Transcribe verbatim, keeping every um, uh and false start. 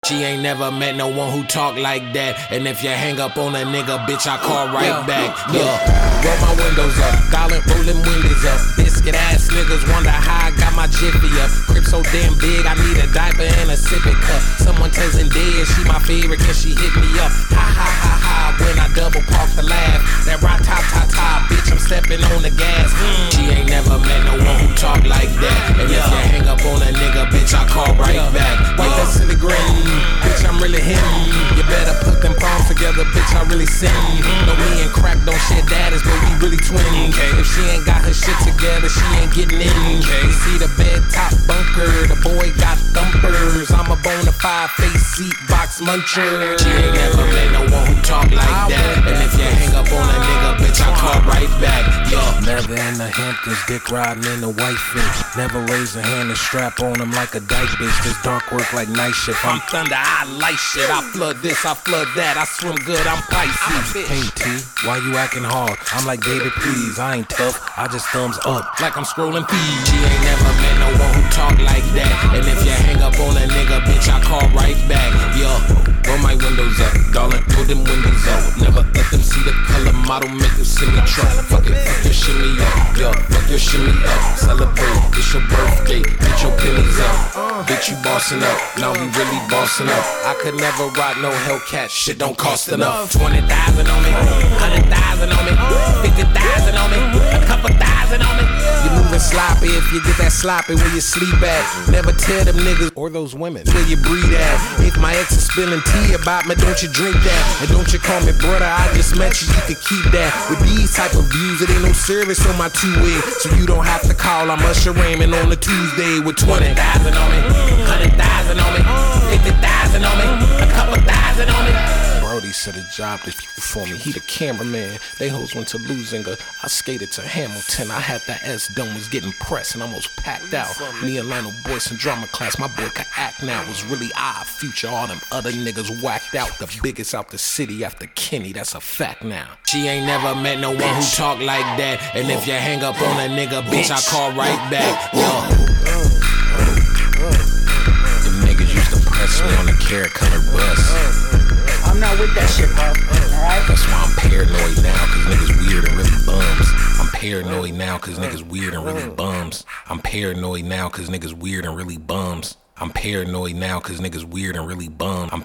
She ain't never met no one who talk like that. And if you hang up on a nigga, bitch, I call right yeah. back. Yeah. Roll my windows up, dollar rolling windows up. Biscuit ass niggas wonder how I got my jiffy up. Crib so damn big, I need a diaper and a sippy cup. Someone tells Zendaya she my favorite, cause she hit me up. Ha ha ha ha, when I double park to laugh. That rah ta ta ta, bitch, I'm stepping on the gas. Mm. She ain't never met no one who talk like that. And yeah. if you hang up on a nigga, bitch, I call right yeah. back. White yeah. that's in the grin, bitch, I'm really him. You better put them palms together, bitch, I really sin. No, me and crack don't share daddies, but we really twins. Okay. If she ain't got her shit together, she ain't getting in. Okay. You see the bed top bunker, the boy got thumpers. I'm a bona fide face seat box muncher. She ain't never met no one who talk like that. And if you hang up on a nigga, bitch, I call right back. Yo. Never in the Hamptons, dick riding in the white fish. Never raise a hand and strap on him like a dyke bitch. This dark work like night shift. I'm thunder, I light shit. I flood this, I flood that. I swim good, I'm Pisces. Hey T, why you acting hard? I'm like, baby, please, I ain't tough, I just thumbs up. Like I'm scrolling feed. She ain't never met no one who talk like that. And if you hang up on a nigga, bitch, I call right back. Yo, roll my windows up, darling, pull them windows up. Never let them see the color model, make them send me truck. Fuck it, fuck your shimmy up, yo, fuck your shimmy up. Celebrate, it's your birthday, get your pennies up. Bitch, you bossing up, now we really bossing up. I could never rock no Hellcat, shit don't cost enough. Twenty thousand on me, hundred thousand on me, fifty thousand on me, a couple thousand on me. You moving sloppy if you get that sloppy where you sleep at. Never tell them niggas or those women where you breathe at. If my ex is spilling tea about me, don't you drink that. And don't you call me brother, I just met you, you can keep that. With these type of views, it ain't no service on my two-way. So you don't have to call, I'm Usher Raymond on a Tuesday with twenty thousand on me, hundred thousand on me, fifty thousand on me, a couple thousand on me. Brody said a job this for me, he the cameraman. They hoes went to Lusinger, I skated to Hamilton. I had that S-Dome, was getting pressed and almost packed out. Me and Lionel Boyce in drama class, my boy could act now. It was really odd future, all them other niggas whacked out. The biggest out the city after Kenny, that's a fact now. She ain't never met no one who talk like that. And if you hang up on a nigga, bitch, I call right back. Yo. Them niggas used to press me on the carrot colored bus. I'm not with that shit, bro. Alright? That's why I'm paranoid now, cause niggas weird and really bums. I'm paranoid now, cause niggas weird and really bums. I'm paranoid now, cause niggas weird and really bums. I'm paranoid now, cause niggas weird and really bums. I'm